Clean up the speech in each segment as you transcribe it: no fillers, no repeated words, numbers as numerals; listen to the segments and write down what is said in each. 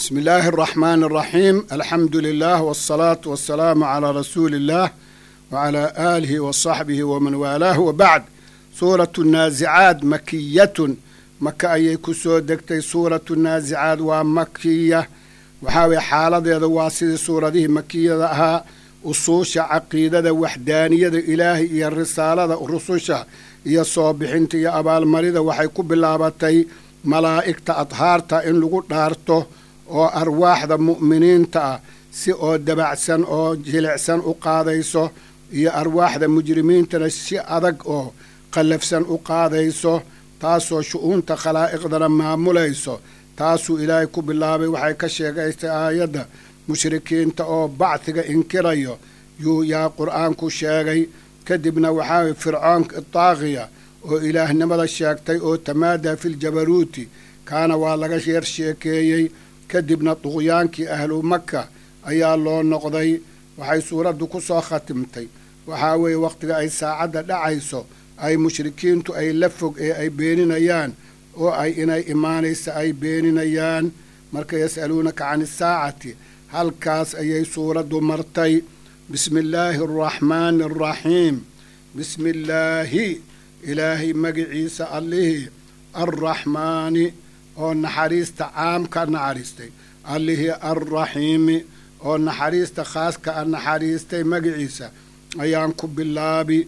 بسم الله الرحمن الرحيم. الحمد لله والصلاة والسلام على رسول الله وعلى آله وصحبه ومن والاه وبعد. سورة النازعات مكية مكة أي كسو دكتي سورة النازعات ومكية وحاوي حالة واسد سورة دي مكية ها أصوش عقيدة وحدانية إلهي يا الرسالة الرسوشة يا صابحين يا أبا المريضة وحيكو باللابتي ملائكة أطهارتا إن لغو دارتو oo arwaaxda mu'miniinta ah si oo dabacsan oo jilicsan u qaadayso iyo arwaaxda mujrimiintana si adag oo qallafsan u qaadayso taasoo shu'uunta khalaa'iqdana maamulayso taasuu ilaahay ku bilaabay waxay ka sheegaystay aayadda mushrikiinta oo bacdiga inkirayo yaa qur'aanku sheegay kadibna waxaa fircoonka taaqiya oo ilaahnimada sheegtay oo tamaadaa filjabaruuti kaana waa laga yeer sheekeeyey kadibna duqyaankii ahlu maka ayaa loo noqday waxay suuraddu ku soo khatimtay waxaa weeye wakhtiga ay saacadda dhacayso ay mushrikiintu ay la fog ee ay beeninayaan oo ay inay imaanaysa ay beeninayaan marka yas'aluunaka can isaacati halkaas ayay suuraddu martay bismi illaahi araxmaani araxiim bismi illaahi ilaahay magiciisa allihii arraxmaani oo naxariista caamka naxariistay allihii arraxiimi oo naxariista khaaska a naxariistay magiciisa ayaan ku bilaabi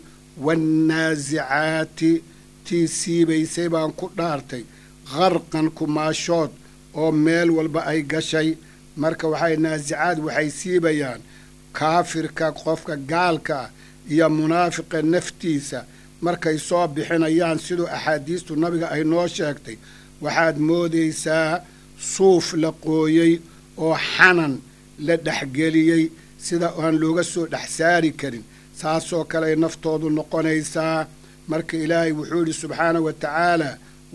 wannaasicaati tii siibaysay baan ku dhaartay qarqan kumaashood oo meel walba ay gashay marka waxay naasicaad waxay siibayaan kaafirka qofka gaalka ah iyo munaafiqa naftiisa markay soo bixinayaan siduu axaadiistu nabiga ay noo sheegtay waxaad moodaysaa suuf la qooyey oo xanan la dhexgeliyey sida aan looga soo dhex saari karin saasoo kaleay naftoodu noqonaysaa marka ilaahay wuxuu yidhi subxaana wa tacaala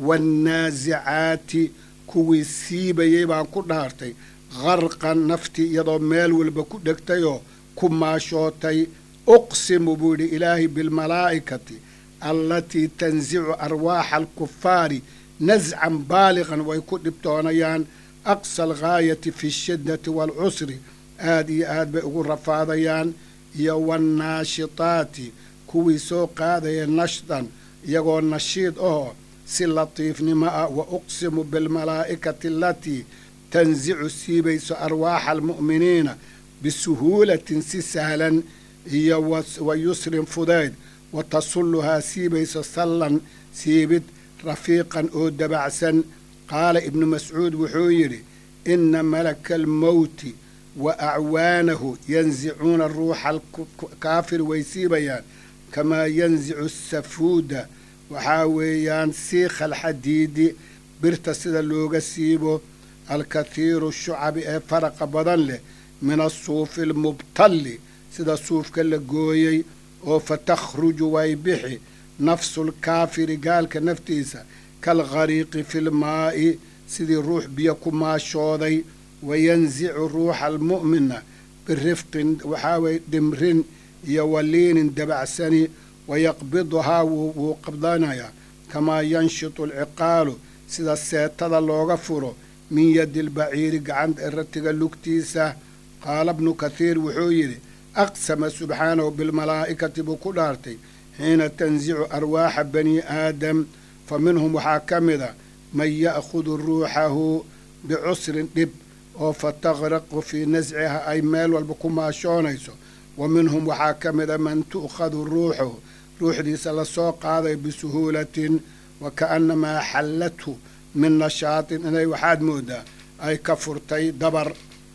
wannaasicaati kuwii siibayey baan ku dhaartay qarqan naftii iyadoo meel walba ku dhegtayoo ku maashootay uqsimu buu yidhi ilaahay bilmalaa'ikati allatii tansicu arwaaxa alkufaari nascan baaliqan way ku dhibtoonayaan aqsa alghaayati fi shiddati waalcusri aad iyo aad bay ugu rafaadayaan iyo wannaashitaati kuwii soo qaadaya nashdan iyagoo nashiid oo si latiifnimo ah wa uqsimu bilmalaa'ikati alatii tansicu siibayso arwaaxa almu'miniina bisuhuulatin si sahlan iyo wa yusrin fudayd wa tasulluhaa siibayso sallan siibid rafiiqan oo dabacsan qaala ibnu mascuud wuxuu yidhi inna malaka almowti wa acwaanahu yansicuuna ruuxa alkaafir way siibayaan kamaa yansicu asafuuda waxaa weeyaan siikha alxadiidi birta sida looga siibo alkathiiru shucabi ee faraqa badan leh min asuufi almubtalli sida suufka la gooyey oo fatakhruju way bixi nafsulkaafiri gaalka naftiisa kalghariiqi filmaa'i sidii ruux biyo ku maashooday wayansicu ruuxa almu'mina birifqin waxaa weye dhimrin iyo waliinin dabacsani wayaqbiduhaa wuu qabdanayaa kamaa yanshitu alciqaalu sida seetada looga furo min yadi albaciiri gacanta eratiga lugtiisa qaala bnu kathiir wuxuu yidhi aqsama subxaanahu bilmalaa'ikati buu ku dhaartay xiina tansicu arwaaxa bani aadam fa minhum waxaa ka mida man ya'khudu ruuxahu bicusrin dhib oo fataqraqu fii nasciha ay meel walba ku maashoonayso wa minhum waxaa ka mida man tu'khadu ruuxuhu ruuxdiisa lasoo qaaday bisuhuulatin wa ka'annamaa xallathu min nashaatin inay waxaad mooddaa ay ka furtay dabar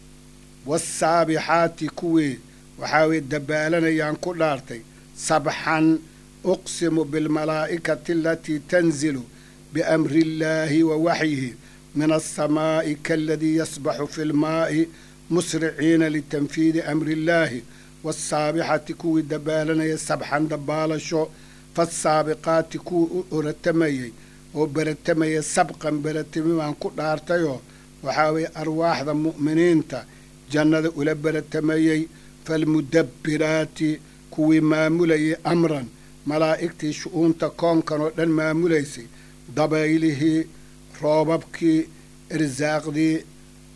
waasaabixaati kuwii waxaa weye dabaalanayaan ku dhaartay sabxan uqsimu bilmalaa'ikati alatii tanzilu biamri illaahi wa waxyihi min alsamaa'i kaaladii yasbaxu fi lmaa'i musriciina litanfiidi amri illaahi waasaabixati kuwii dabaalanaya sabxan dabaalasho faasaabiqaati kuwii u oratamayey oo beratamayay sabqan beratimi baan ku dhaartayoo waxaa weeye arwaaxda mu'miniinta jannada ula beratamayey falmudabbiraati kuwii maamulayay amran malaa'igtii shu'uunta koonkan oo dhan maamulaysay dabaylihii roobabkii irsaaqdii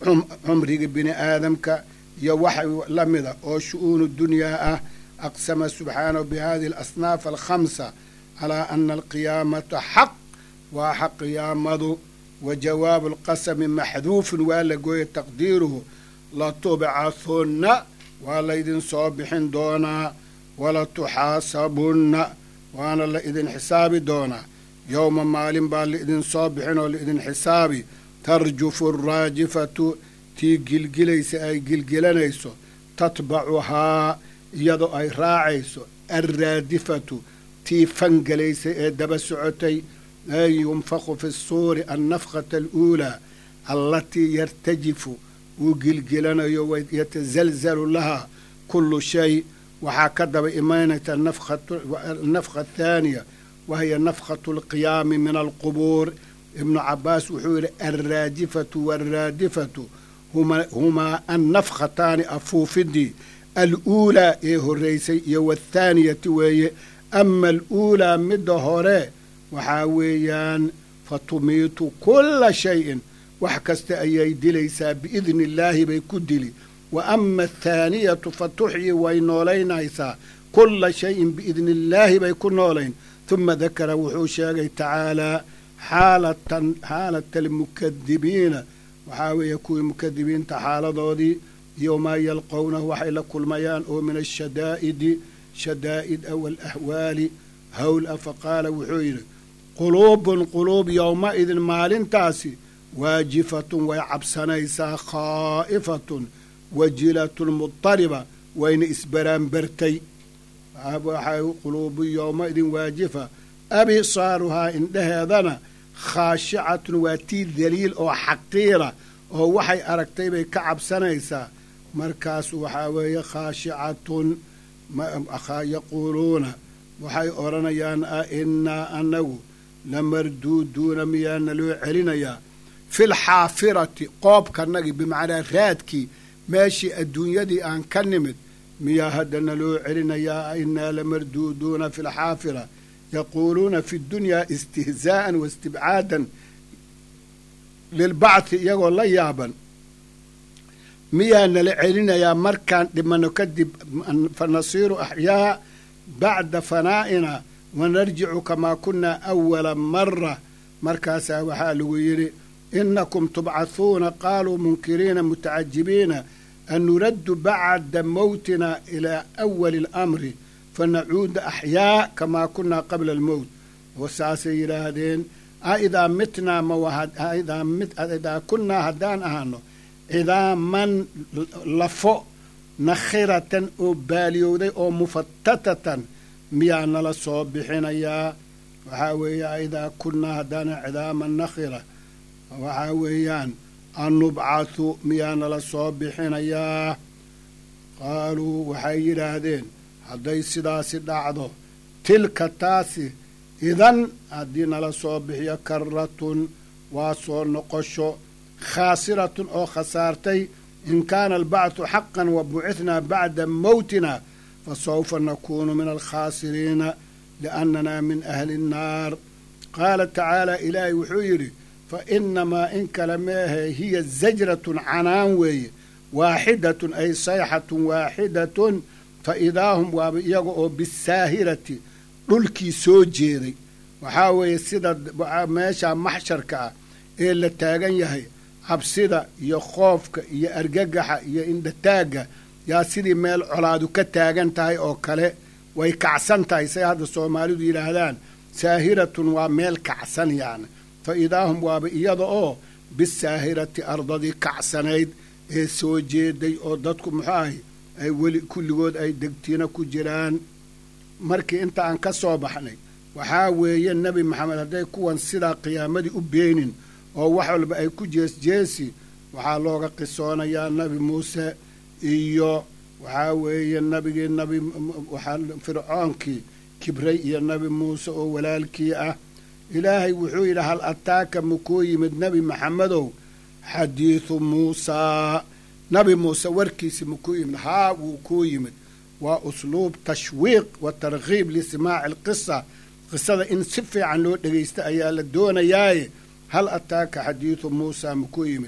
cumriga bini aadamka iyo wax la mida oo shu'uunu dunyaa ah aqsama subxaanahu bihadihi alasnaaf alkhamsa calaa ana alqiyaamata xaq waa xaq qiyaamadu wa jawaabu alqasami maxduufun waa la gooyay taqdiiruhu latubcahunna waa laydin soo bixin doonaa walatuxaasabunna waana la idin xisaabi doonaa yowma maalin baa laidin soo bixin oo laidin xisaabi tarjufu araajifatu tii gilgilaysa ay gilgilanayso tatbacuhaa iyadoo ay raacayso alraadifatu tii fangelaysa ee daba socotay ay yunfaqu fi suuri annafqata aluulaa allatii yartajifu uu gilgilanayo yatasalzalu lahaa kullu shay waxaa ka daba imaynaysa nafqa athaaniya wahiya nafqatu alqiyaami min alqubuur ibnu cabaas wuxuu yidhi alraajifatu waaraadifatu humaa annafqataani afuufidii aluulaa ee horraysay iyo waathaaniyati weeye ama aluulaa midda hore waxaa weeyaan fatumiitu kulla shayin wax kasta ayay dilaysaa biidni illaahi bay ku dili wa ama athaaniyatu fatuxyi way noolaynaysaa kulla shayin biidni illaahi bay ku noolayn huma dakara wuxuu sheegay tacaalaa xaalata almukadibiina waxaa weeye kuwii mukadibiinta xaaladoodii iyo maa yalqownahu waxay la kulmayaan oo min ashadaa'idi shadaa'id aw alahwaali hawl a faqaala wuxuu yidhi quluubun quluub yowmaidin maalintaasi waajifatun way cabsanaysaa khaa'ifatun wajilatun mudariba wayna isbaraanbartay waxay quluubu yowmaidin waajifa abisaaruhaa indhaheedana khaashicatun waa tii daliil oo xaqiira oo waxay aragtay bay ka cabsanaysaa markaas waxaa weeye khaashicatun yaquuluuna waxay odhanayaan a innaa annagu lamarduuduuna miyaana loo celinayaa filxaafirati qoobkanagii bimacnaa raadkii meeshii adduunyadii aan ka nimid miyaa haddana loo celinayaa a innaa lamarduuduuna fi lxaafira yaquuluuna fi dunyaa istihzaa'an waistibcaadan lilbacthi iyagoo la yaaban miyaa nala celinayaa markaan dhimano kadib fa nasiiru axyaa bacda fanaa'ina wanarjicu kamaa kunnaa awala mara markaasaa waxaa lagu yidhi inakum tubcahuuna qaaluu munkiriina mutacajibiina an nuraddu bacda mowtina ilaa awali alamri fanacuuda axyaa kamaa kunnaa qabla almowt saasay yidhaahdeen aidaa mitnaa idaa kunnaa haddaan ahaano cidaaman lafo nakhiratan oo baaliyowday oo mufatatatan miyaa nala soo bixinayaa waxaa weeye idaa kunnaa haddaana cidaaman nakhira waxaa weeyaan an nubcathu miyaa nala soo bixinayaa qaaluu waxay yidhaahdeen hadday sidaasi dhacdo tilka taasi idan haddii nala soo bixiyo karratun waa soo noqosho khaasiratun oo khasaartay in kaana albacthu xaqan wa bucithnaa bacda mowtina fa sawfa nakuunu min alkhaasiriina liannanaa min ahli nnaar qaala tacaala ilaahay wuxuu yidhi fa inamaa in kale meahe hiya zajratun canaan weeye waaxidatun ay sayxatun waaxidatun fa idaahum waaba iyaga oo bisaahirati dhulkii soo jeeday waxaa weeye sida meeshaa maxsharka ah ee la taagan yahay cabsida iyo khoofka iyo argagaxa iyo indhataagga yaa sidii meel colaadu ka taagan tahay oo kale way kacsan tahay say hadda soomaalidu yidhaahdaan saahiratun waa meel kacsan yacni fa idaahum waaba iyada oo bisaahirati ardadii kacsanayd ee soo jeeday oo dadku muxuu ahay ay weli kulligood ay degtiina ku jiraan markii inta aan ka soo baxnay waxaa weeye nebi maxamed hadday kuwan sidaa qiyaamadii u beenin oo wax walba ay ku jeesjeesi waxaa looga qisoonayaa nebi muuse iyo waxaa weeye nabigii fircoonkii kibray iyo nebi muuse oo walaalkii ah ilaahay wuxuu yidhi hal ataaka makuu yimid nebi maxamedow xadiidu muusaa nabi muuse warkiisi makuu yimid haa wuu kuu yimid waa usluub tashwiiq wa targhiib lisimaaci alqisa qisada in si fiican loo dhegaysta ayaa la doonayaaye hal ataaka xadiidu muusaa makuu yimid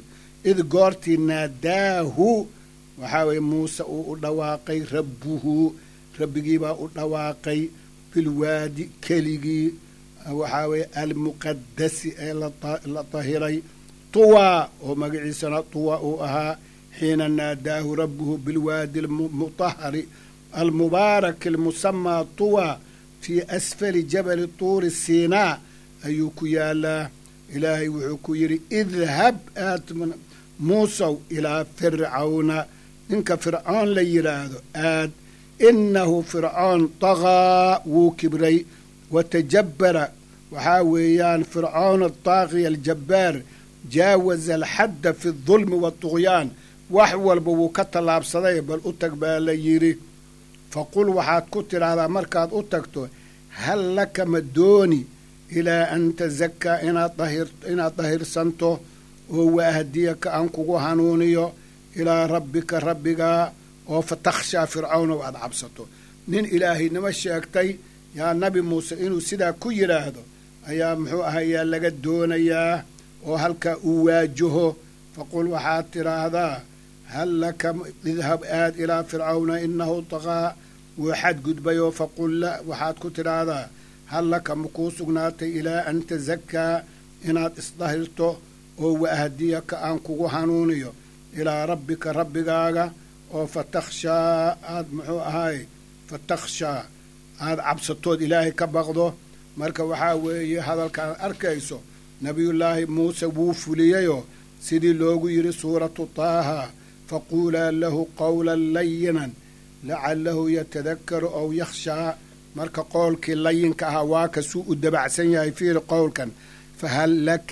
id goortii naadaahu waxaa weeye muuse uu u dhawaaqay rabbuhu rabbigiibaa u dhawaaqay filwaadi keligii waxaa weeye almuqadasi ee la tahiray tuwaa oo magaciisana tuwa uu ahaa xiina naadaahu rabbuhu bilwaadi almutahari almubaarak almusamaa tuwa fii asfali jabali tuuri siinaa ayuu ku yaalaa ilaahay wuxuu ku yidhi idhab aad muusow ilaa fircawna ninka fircoon la yidhaahdo aad innahu fircoon tagaa wuu kibray watajabbara waxaa weeyaan fircoon ataaqiya aljabbaar jaawaza alxadda fi aldulmi waatugyaan wax walba wuu ka tallaabsaday bal u tag baa la yidhi faqul waxaad ku tidhaahdaa markaad u tagto hal laka ma dooni ilaa an tazakaa inaad dahirsanto oo waahdiyaka aan kugu hanuuniyo ilaa rabbika rabbigaa oo fatakhshaa fircawna aad cabsato nin ilaahaynimo sheegtay yaa nabi muuse inuu sidaa ku yidhaahdo ayaa muxuu ahayaa laga doonayaa oo halkaa uu waajaho faqul waxaad tidhaahdaa hal laka idhab aad ilaa fircawna inahu taqaa wuu xadgudbayoo faqul la waxaad ku tidhaahdaa hal laka ma kuu sugnaatay ilaa an tazakaa inaad isdahirto oo waahdiyaka aan kugu hanuuniyo ilaa rabbika rabbigaaga oo fatakhshaa aad muxuu ahaay fatakhshaa aad cabsatood ilaahay ka baqdo marka waxaa weeye hadalkaad arkayso nebiyullaahi muuse wuu fuliyeyoo sidii loogu yidhi suuratu taaha faquulaa lahu qawlan layinan lacalahu yatadakaru aw yakhshaa marka qowlkii layinka ahaa waa kasuu u dabacsan yahay fiiri qowlkan fahal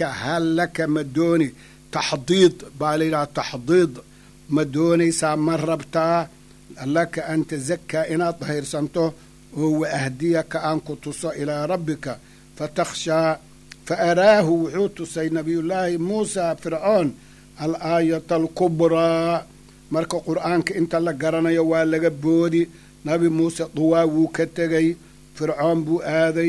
laka ma dooni taxdiid baa la yidhaha taxdiid ma doonaysaa ma rabtaa laka an tazakaa inaad dahirsanto oo waahdiyaka aan ku tuso ilaa rabbika fatakhshaa fa araahu wuxuu tusay nebiyullaahi muusa fircoon alaayata alkubraa marka qur'aanka inta la garanayo waa laga boodi nabi muuse duwaa wuu ka tegey fircoon buu aaday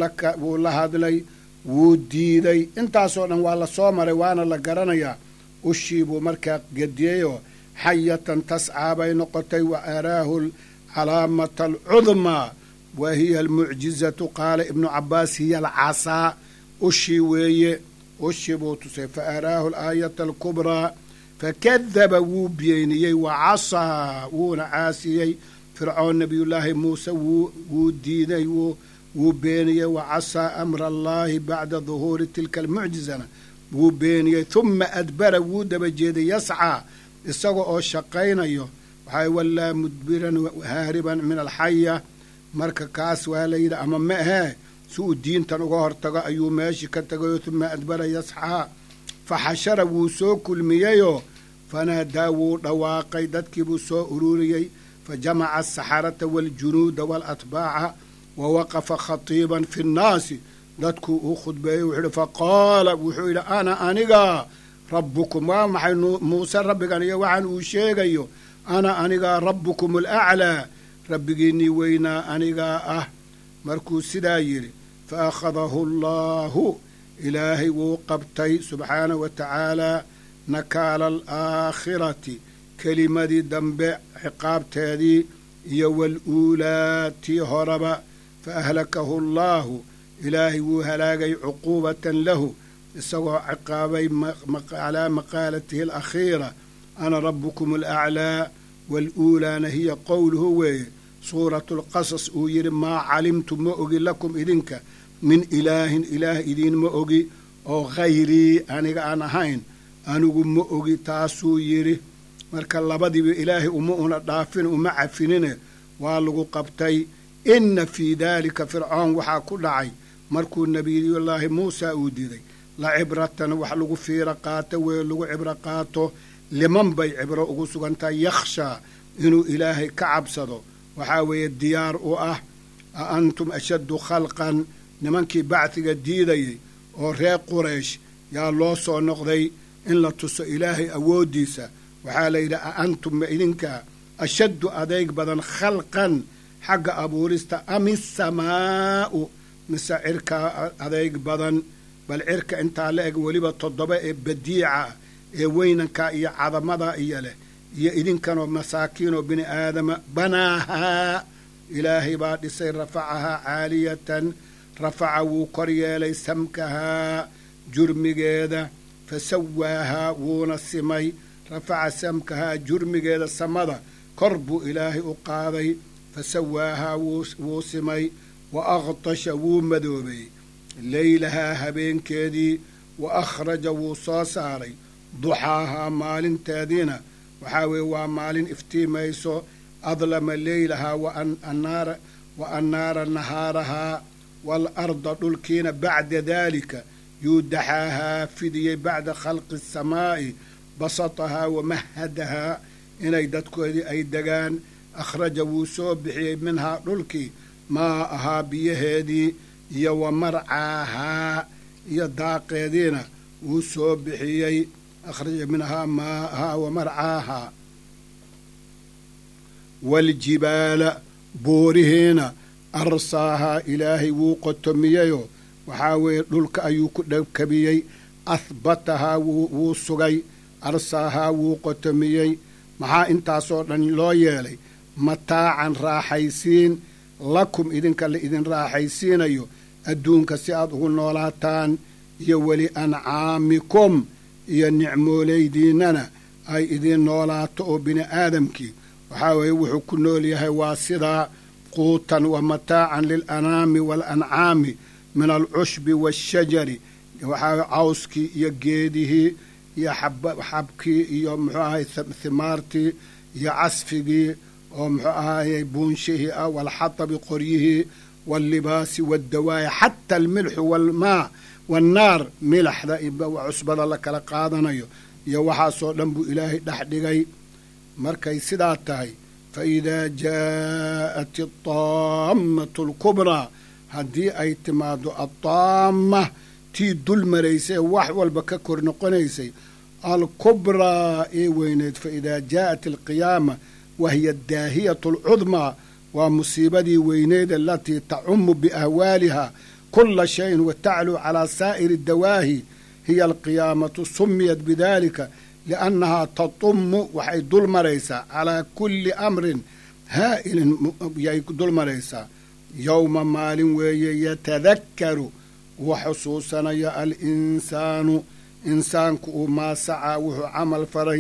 wuu la hadlay wuu diiday intaasoo dhan waa la soo maray waana la garanayaa ushii buu markaa gediyeyoo xayatan tascaa bay noqotay wa araahu calaamata alcudmaa wa hiya almucjizatu qaala ibnu cabbaas hiya alcasaa ushii weeye ushii buu tusay fa araahu alaayata alkubraa fakadaba wuu beeniyey wa casaa wuuna caasiyey fircoon nebiyullaahi muuse wuu diiday wuu beeniyey wa casaa amra allaahi bacda duhuuri tilka almucjizana wuu beeniyey humma adbara wuu daba jeeday yascaa isaga oo shaqaynayo waxaa wallaa mudbiran haariban min alxaya marka kaas waa la yidhi ama ma ahee si uu diintan uga hortago ayuu meeshii ka tagayo humma adbara yascaa fa xashara wuu soo kulmiyeyoo fanaadaa wuu dhawaaqay dadkii buu soo ururiyey fa jamaca asaxarata waaljunuuda waalatbaaca wa waqafa khatiiban fi nnaasi dadkuu uu khudbeeyey wuxuu yidhi faqaala wuxuu yidhi ana anigaa rabbukum waa maxay muuse rabbigan iyo waxaan uu sheegayo ana anigaa rabbukum alaclaa rabbigiinnii weynaa anigaa ah markuu sidaa yidhi fa akhadahu allaahu ilaahay wuu qabtay subxaanahu wa tacaalaa nakaala alaakhirati kelimadii dambe ciqaabteedii iyo waluulaa tii horeba fa ahlakahu allaahu ilaahay wuu halaagay cuquubatan lahu isagoo ciqaabay calaa maqaalatihi alakhiira ana rabbukum alaclaa waaluulaana hiya qowluhu weeye suuratu lqasas uu yidhi maa calimtu ma ogi lakum idinka min ilaahin ilaah idiinma ogi oo hayrii aniga aan ahayn anigu ma ogi taasuu yidhi marka labadiiba ilaahay una dhaafin uma cafinine waa lagu qabtay inna fii daalika fircoon waxaa ku dhacay markuu nebiyullaahi muusa uu diday la cibratan wax lagu fiiro qaato weye lagu cibro qaato liman bay cibro ugu sugantahay yakhshaa inuu ilaahay ka cabsado waxaa weeye diyaar u ah a antum ashaddu khalqan nimankii bacdiga diidayay oo reer quraysh yaa loo soo noqday in la tuso ilaahay awooddiisa waxaa la yidhi a antum ma idinka ashaddu adayg badan khalqan xagga abuurista ami samaa'u mise cirkaa adayg badan bal cirka intaa la eg weliba 7 ee badiica weynanka iyo cadamada iyo leh iyo idinkanoo masaakiinoo bini aadama banaahaa ilaahay baa dhisay rafacahaa caaliyatan rafaca wuu kor yeelay samkahaa jurmigeeda fasawaahaa wuuna simay rafaca samkahaa jurmigeeda samada kor buu ilaahay u qaaday fasawaahaa wuu simay wa aqtasha wuu madoobay leylahaa habeenkeedii wa akhraja wuu soo saaray duxaahaa maalinteediina waxaa weeye waa maalin iftiimayso adlama leylahaa wa annaara nahaarahaa waalarda dhulkiina bacda daalika yuu daxaahaa fidiyey bacda khalqi asamaa'i basatahaa wamahadahaa inay dadkoodii ay degaan akhraja wuu soo bixiyey minhaa dhulkii maa ahaa biyaheedii iyo wa marcaahaa iyo daaqeediina wuu soo bixiyey akhraja minhaa maahaa wa marcaahaa waaljibaala buurihiina arsaahaa ilaahay wuu qotomiyeyoo waxaa weeye dhulka ayuu ku dhakabiyey ahbatahaa wuu sugay arsaahaa wuu qotomiyey maxaa intaasoo dhan loo yeelay mataacan raaxaysiin lakum idinka la idin raaxaysiinayo adduunka si aad ugu noolaataan iyo weli ancaamikum iyo nicmooleydiinnana ay idiin noolaato oo bini aadamkii waxaa weeye wuxuu ku nool yahay waa sidaa quutan wa mataacan lilanaami waalancaami min alcushbi waashajari waxaa cawskii iyo geedihii iyo xabkii iyo muxuu ahay himaartii iyo casfigii oo muxuu ahayey buunshihii ah waalxatabi qoryihii waallibaasi waaddawaa'i xata almilxu waalmaa waannaar milaxda cusbada la kala qaadanayo iyo waxaasoo dhan buu ilaahay dhex dhigay markay sidaa tahay fa idaa jaa'at adaammatu alkubraa haddii ay timaaddo addaamma tii dul maraysay wax walba ka kor noqonaysay alkubraa ee weyneed fa idaa jaa'at alqiyaama wahiya daahiyatu alcudmaa waa musiibadii weyneed alatii tacumu biahwaaliha kula shayin wa tacluu calaa saa'iri dawaahi hiya alqiyaamatu sumiyat bidaalika liannahaa tatumu waxay dul maraysaa calaa kulli amrin haa'ilin yay dul maraysaa yowma maalin weeye yatadakkaru uu xusuusanaya alinsaanu insaanku uu maasacaa wuxuu camal faray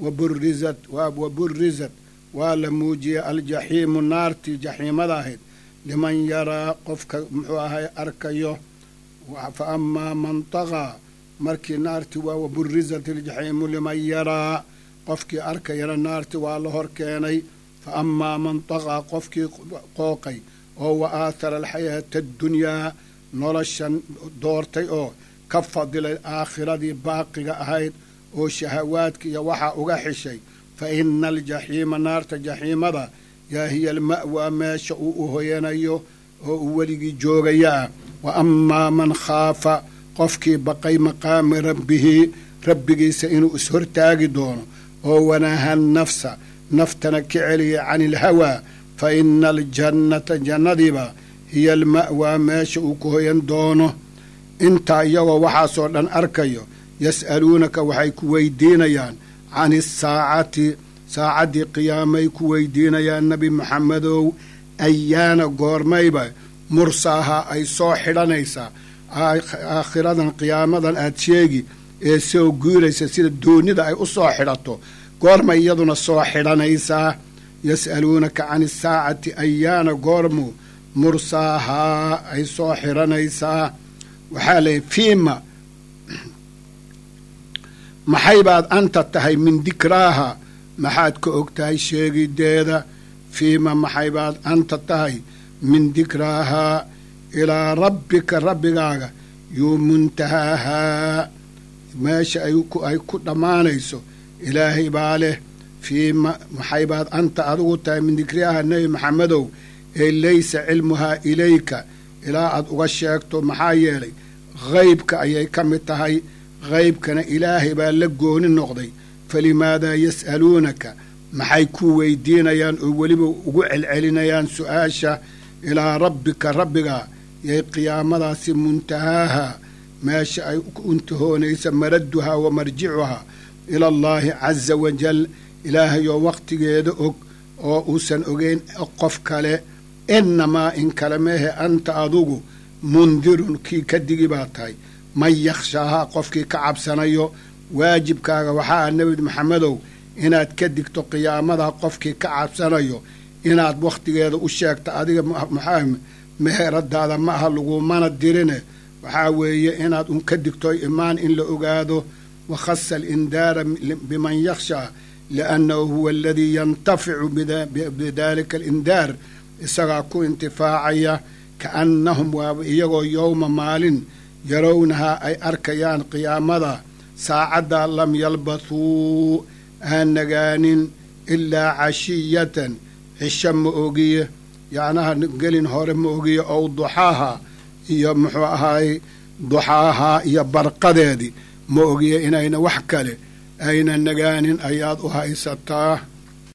waburizat waa la muujiyey aljaxiimu naartii jaxiimada ahayd liman yaraa qofka muxuu ahay arkayo fa amaa man taqaa markii naartii waa waburizat aljaxiimu liman yaraa qofkii arkayana naartii waa la hor keenay fa amaa man taqaa qofkii qooqay oo wa aathara alxayaata addunyaa noloshan doortay oo ka fadilay aakhiradii baaqiga ahayd oo shahawaadka iyo waxaa uga xishay fa ina aljaxiima naarta jaxiimada yaa hiya alma'waa meesha uu u hoyanayo oo uu weligii joogaya ah wa amaa man khaafa qofkii baqay maqaama rabbihi rabbigiisa inuu ishortaagi doono oo wanaha nafsa naftana ka celiyay cani ilhawaa fa ina aljannata jannadiiba hiya alma'waa meesha uu ku hoyan doono intaa iyagoo waxaasoo dhan arkayo yas'aluunaka waxay ku weydiinayaan can isaacati saacaddii qiyaamay ku weydiinayaan nebi maxamedow ayaana goormayba mursaaha ay soo xidhanaysaa aakhiradan qiyaamadan aad sheegi ee soo guuraysa sida doonida ay u soo xidhato goormay iyaduna soo xidhanaysaa yas'aluunaka can isaacati ayaana goormu mursaahaa ay soo xidhanaysaa waxaa leeyahy fiima maxay baad anta tahay min dikraaha maxaad ka og tahay sheegideeda fiima maxay baad anta tahay min dikraahaa ilaa rabbika rabbigaaga yuu muntahaahaa meesha ay ku dhammaanayso ilaahay baa leh fiima maxay baad anta adigu tahay min dikraaha nebi maxamedow ee laysa cilmuhaa ilayka ilaa aad uga sheegto maxaa yeelay haybka ayay ka mid tahay haybkana ilaahay baa la gooni noqday falimaadaa yas'aluunaka maxay ku weydiinayaan oo weliba ugu celcelinayaan su'aasha ilaa rabbika rabbiga yay qiyaamadaasi muntahaaha meesha ay u intahoonaysa maraduhaa wa marjicuhaa ila allaahi caza wajal ilaahayoo waqtigeeda og oo uusan ogeyn qof kale innamaa in kale meehe anta adugu mundirun kii ka digi baa tahay man yakhshaahaa qofkii ka cabsanayo waajibkaaga waxaa nebi maxamedow inaad ka digto qiyaamada qofkii ka cabsanayo inaad wakhtigeeda u sheegto adiga maxaa meheradaada ma aha lagumana dirine waxaa weeye inaad un ka digto imaan in la ogaado wakhasa alindaara biman yakhshaa liannahu huwa aladii yantaficu bidalika alindaar isagaa ku intifaacaya kaannahum waaba iyagoo yowma maalin yarownahaa ay arkayaan qiyaamada saacaddaa lam yalbathuu aan nagaanin ilaa cashiyatan cisho ma ogiye yacnaha gelin hore ma ogiye ow duxaaha iyo muxuu ahaay duxaahaa iyo barqadeedii ma ogiye inayna wax kale ayna nagaanin ayaad u haysataa